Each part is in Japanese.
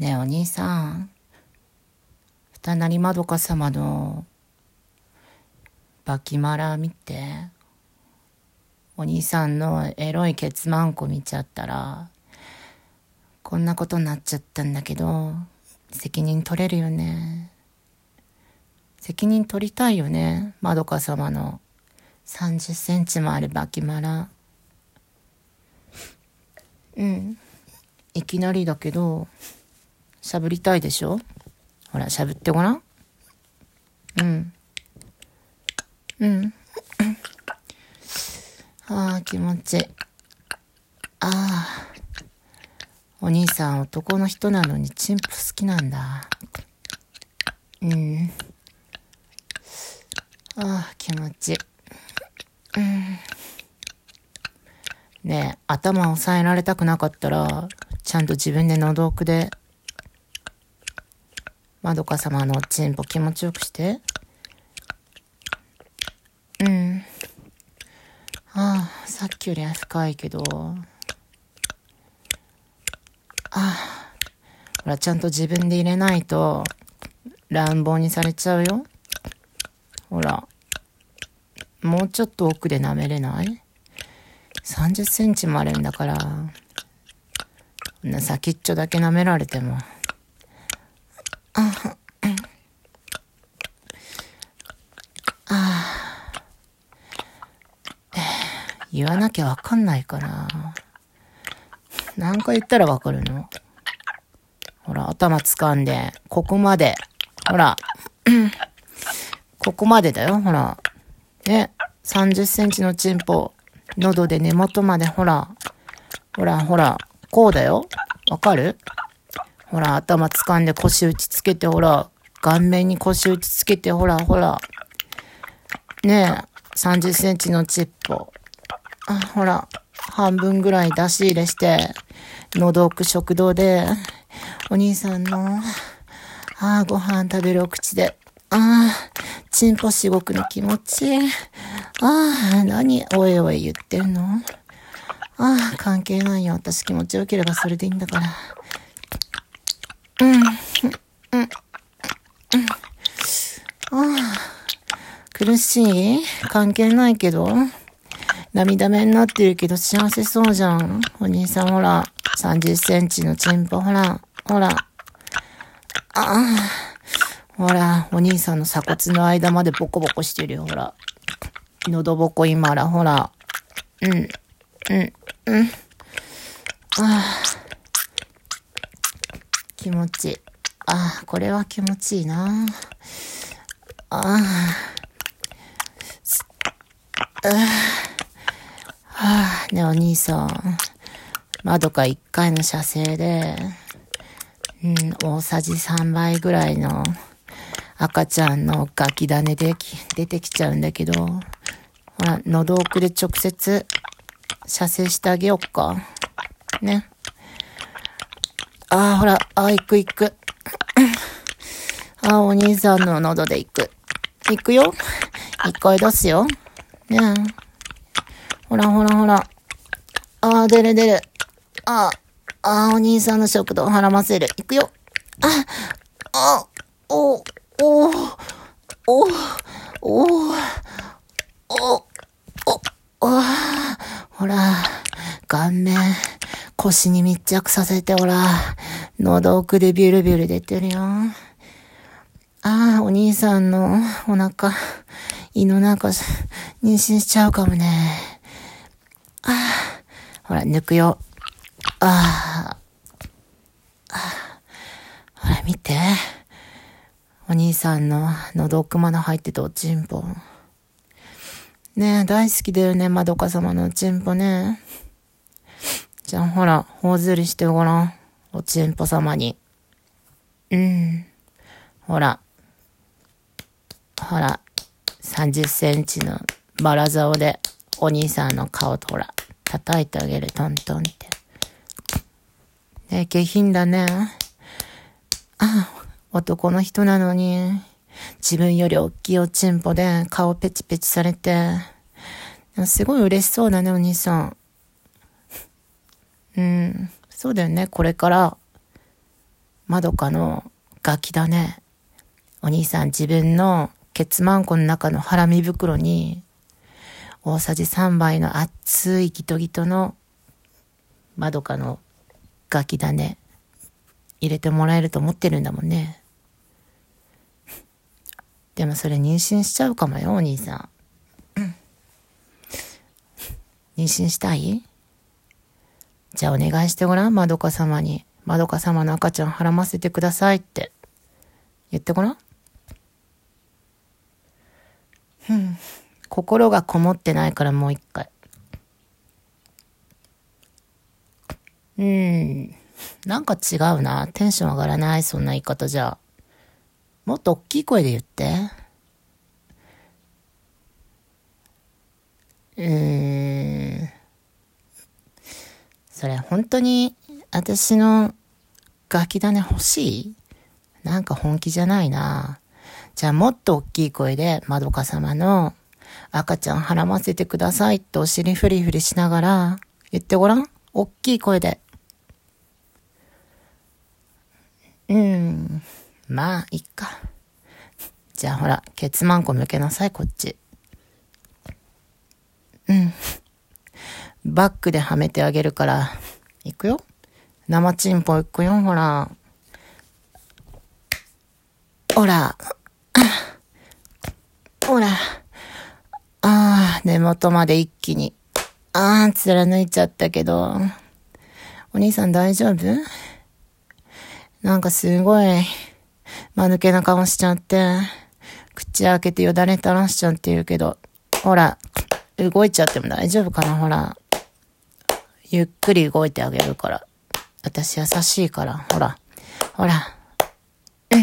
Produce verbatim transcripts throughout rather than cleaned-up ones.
ねえお兄さん、二成まどか様のバキマラ見て。お兄さんのエロいケツマンコ見ちゃったらこんなことになっちゃったんだけど、責任取れるよね。責任取りたいよね。まどか様のさんじゅっセンチもあるバキマラ。うんいきなりだけどしゃぶりたいでしょ。ほらしゃぶってごらん。うんうんああ気持ちいい。ああお兄さん男の人なのにチンポ好きなんだ。うんああ気持ちいい。うんねえ頭押さえられたくなかったらちゃんと自分で喉奥でまどか様のチンポ気持ちよくして。うんああさっきよりは深いけど、ああほらちゃんと自分で入れないと乱暴にされちゃうよ。ほらもうちょっと奥で舐めれない？さんじゅっセンチもあるんだから、先っちょだけ舐められても。ああ言わなきゃわかんないから。何回言ったらわかるの？ほら頭掴んでここまで、ほらここまでだよ。ほらねさんじゅっセンチのチンポ喉で根元まで、ほらほらほらこうだよ。わかる？ほら頭掴んで腰打ちつけて、ほら顔面に腰打ちつけて、ほらほらねえさんじゅっセンチのチンポ、あほら半分ぐらい出し入れして喉奥食堂でお兄さんのああご飯食べるお口で、ああチンポしごくの気持ちいい。ああ何おいおい言ってんの。ああ関係ないよ、私気持ちよければそれでいいんだから。うんうんうんああ苦しい？関係ないけど涙目になってるけど幸せそうじゃんお兄さん。ほらさんじゅっセンチのチンポ、ほらほらああほらお兄さんの鎖骨の間までボコボコしてるよ。ほら喉ぼこ今ら、ほらうんうんうんああ気持ちいい。ああこれは気持ちいいな。ああああねえお兄さん、まどかいっかいの射精でうん大さじさんばいぐらいの赤ちゃんのガキ種でき出てきちゃうんだけど、ほら喉奥で直接射精してあげよっかね。ああほらあ行く行くあお兄さんの喉で行く行くよ。一回出すよねえ。ほらほらほらあ出る出る。ああお兄さんの食道はらませる。行くよ。ああおおおおおおおほら顔面腰に密着させて、ほら喉奥でビュルビュル出てるよ。ああお兄さんのお腹胃の中妊娠しちゃうかもね。ああほら抜くよ。ああほら見てお兄さんの喉奥まで入ってたおちんぽねえ大好きだよねまどか様のおちんぽね。じゃあほら頬ずりしてごらんおちんぽ様に。うんほらほらさんじゅっセンチのバラ竿でお兄さんの顔とほら叩いてあげる。トントンってね。下品だね。あ男の人なのに自分より大きいおちんぽで顔ペチペチされてすごい嬉しそうだねお兄さん。うんそうだよね。これからまどかのガキだね。お兄さん自分のケツマンコの中のハラミ袋に大さじさんばいの熱いギトギトのまどかのガキだね入れてもらえると思ってるんだもんね。でもそれ妊娠しちゃうかもよお兄さん、うん、妊娠したい？じゃあお願いしてごらん、まどか様に。まどか様の赤ちゃんはらませてくださいって言ってごらん。うん、心がこもってないからもう一回。うん、なんか違うな。テンション上がらない、そんな言い方じゃ。もっと大きい声で言って。うーん。それ本当に私のガキ種欲しい？なんか本気じゃないな。じゃあもっと大きい声でまどか様の赤ちゃんはらませてくださいってお尻フリフリしながら言ってごらん。大きい声で。うーん。まあ、いっか。じゃあほら、ケツマンコ向けなさい、こっち。うん。バッグではめてあげるから、いくよ。生チンポいくよ、ほら。ほら。ほら。ああ、根元まで一気に。ああ、貫いちゃったけど。お兄さん大丈夫？なんかすごい、間抜けな顔しちゃって、口開けてよだれ垂らしちゃって言うけど、ほら、動いちゃっても大丈夫かな、ほら。ゆっくり動いてあげるから。私優しいから、ほら。ほら。うん。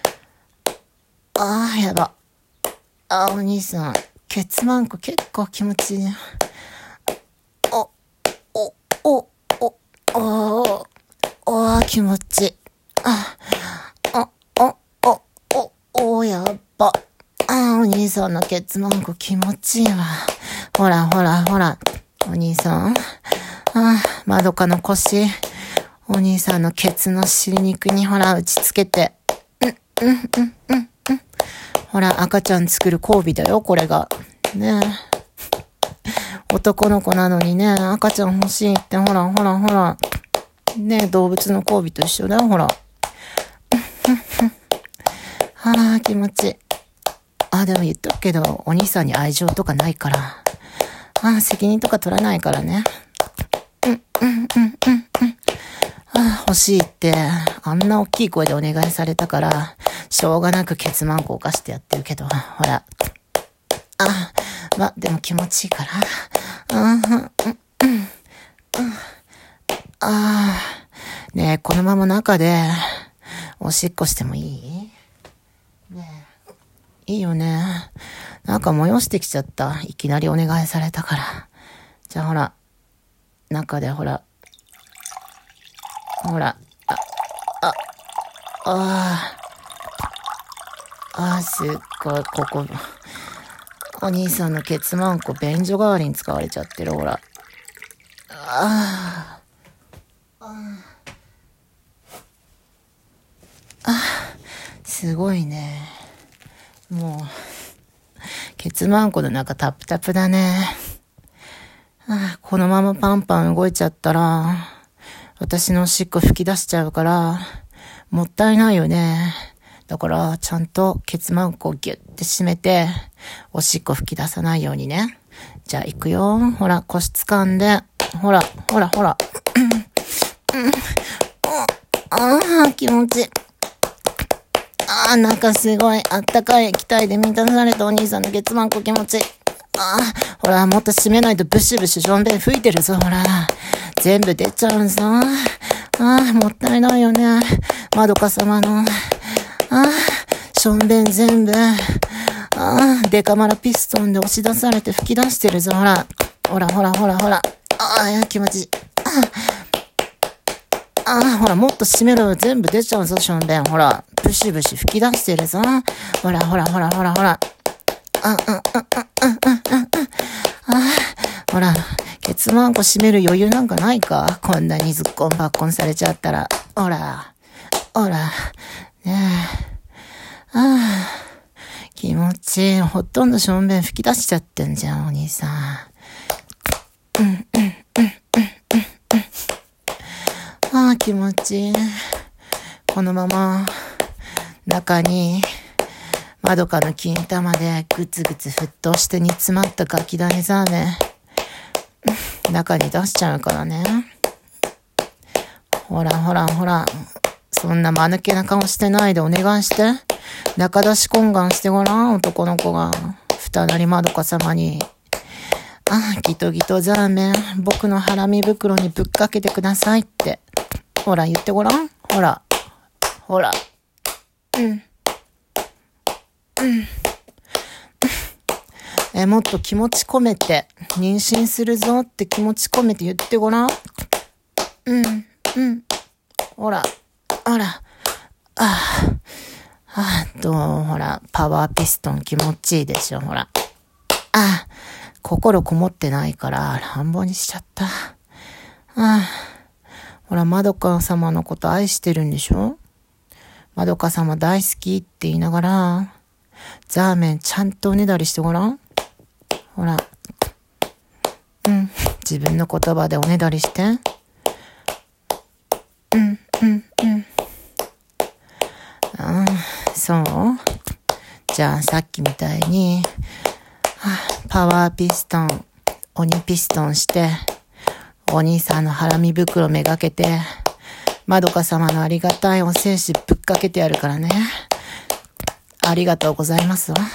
ああ、やば。ああ、お兄さん、ケツマンコ結構気持ちいいね。お、お、お、お、お、お、気持ちいい。あ、あ、あ、あ、お、お、やば。あ、お兄さんのケツマンコ気持ちいいわ。ほらほらほら。お兄さん。あ、まどかの腰。お兄さんのケツの尻肉にほら打ちつけて。うん、うん、うん、うん、うん。ほら、赤ちゃん作る交尾だよ、これが。ねえ。男の子なのにね、赤ちゃん欲しいって、ほらほらほら。ねえ、動物の交尾と一緒だよ、ほら。ああ、気持ちいい。ああ、でも言っとくけど、お兄さんに愛情とかないから。ああ、責任とか取らないからね。うん、うん、うん、うん、うん。ああ、欲しいって、あんな大きい声でお願いされたから、しょうがなくケツマンコを犯してやってるけど、ほら。ああ、ま、でも気持ちいいから。うん、うん、うん、うん。ああ、ねえ、このまま中で、おしっこしてもいい？ねえ、いいよね。なんか催してきちゃった。いきなりお願いされたから。じゃあほら、中でほら、ほら、あ、あ、ああ、あ、すっごい、ここ、お兄さんのケツマンコ便所代わりに使われちゃってる、ほら。ああ、ああ、すごいね。もう、ケツマンコの中タップタップだね。ああ、このままパンパン動いちゃったら、私のおしっこ吹き出しちゃうから、もったいないよね。だから、ちゃんとケツマンコをギュッて締めて、おしっこ吹き出さないようにね。じゃあ行くよ。ほら、腰掴んで。ほら、ほら、ほら。ああ、気持ちいい。ああ、なんかすごいあったかい液体で満たされたお兄さんのケツマンコ気持ちいい。ああ、ほら、もっと締めないとブシブシションベン吹いてるぞ、ほら。全部出ちゃうぞ。ああ、もったいないよね。まどか様の。ああ、ションベン全部。ああ、デカマラピストンで押し出されて吹き出してるぞ、ほら。ほらほらほらほら。ああ、いや、気持ちいい。ああ、ほら、もっと締めろよ。全部出ちゃうぞ、ションベン。ほら、ブシブシ吹き出してるぞ。ほらほらほらほらほら。あ、うん、うん、うん、うん、うん、うん。ああ、ほら、ケツマンコ締める余裕なんかないか？こんなにずっこんばっこんされちゃったら。ほら。 ほら。ねえ。ああ。気持ちいい。ほとんどしょんべん吹き出しちゃってんじゃん、お兄さん。うんうんうんうんうんうん。ああ、気持ちいい。このまま、中に、まどかの金玉でぐつぐつ沸騰して煮詰まったガキ種ザーメン、中に出しちゃうからね。ほらほらほら。そんな間抜けな顔してないでお願いして。中出し懇願してごらん、男の子が。二なりまどか様に。ああ、ギトギトザーメン、僕のハラミ袋にぶっかけてくださいって。ほら、言ってごらん。ほら。ほら。うん。うん。え、もっと気持ち込めて、妊娠するぞって気持ち込めて言ってごらん。うん。うん。ほら。ほら。ああ。ああ、と、ほら、パワーピストン気持ちいいでしょ、ほら。ああ、心こもってないから、乱暴にしちゃった。ああ、ほら、まどか様のこと愛してるんでしょ？まどか様大好きって言いながら、ザーメンちゃんとおねだりしてごらん。ほら。うん、自分の言葉でおねだりして。うん、うん、うん。ああ、そう？じゃあさっきみたいに、はあ、パワーピストン、鬼ピストンして、お兄さんのハラミ袋めがけて、まどか様のありがたいお精子ぶっかけてやるからね。ありがとうございますわ。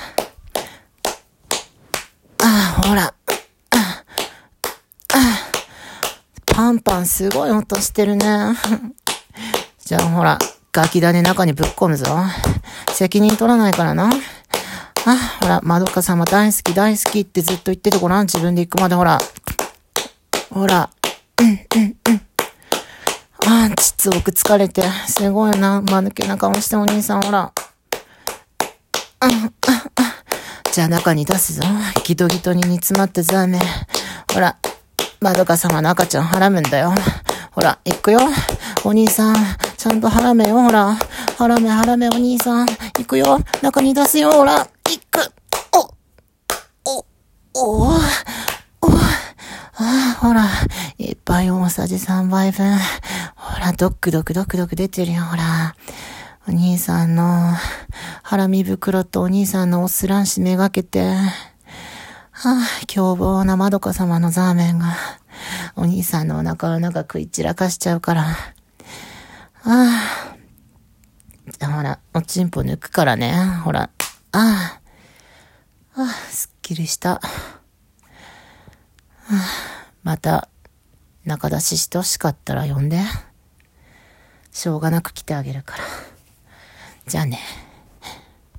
ああ、ほら。ああ、ああ、パンパンすごい音してるね。じゃあほら。ガキ種中にぶっ込むぞ。責任取らないからな。あ、ほら、まどか様大好き大好きってずっと言っててごらん。自分で行くまでほら。ほら。うん、うん、うん。ああ、ちっつぼく疲れて。すごいな。間抜けな顔してお兄さんほら。あ、あ、あ。じゃあ中に出すぞ。ギトギトに煮詰まったザーメン。ほら。まどか様の赤ちゃんはらむんだよ。ほら、行くよ。お兄さん、ちゃんとはらめよ、ほら。はらめ、はらめ、お兄さん。行くよ。中に出すよ、ほら。行く。お、お、お、お、ああ、ほら。いっぱい大さじさんばいぶん。ほら、ドックドクドクドク出てるよ、ほら。お兄さんの、ハラミ袋とお兄さんのおスランシめがけて、はあ、凶暴なまどか様のザーメンが、お兄さんのお腹の中食い散らかしちゃうから。ああ。じゃあほら、おちんぽ抜くからね。ほら。ああ。ああ、すっきりした。ああ、また、中出ししてほしかったら呼んで。しょうがなく来てあげるから。じゃあね。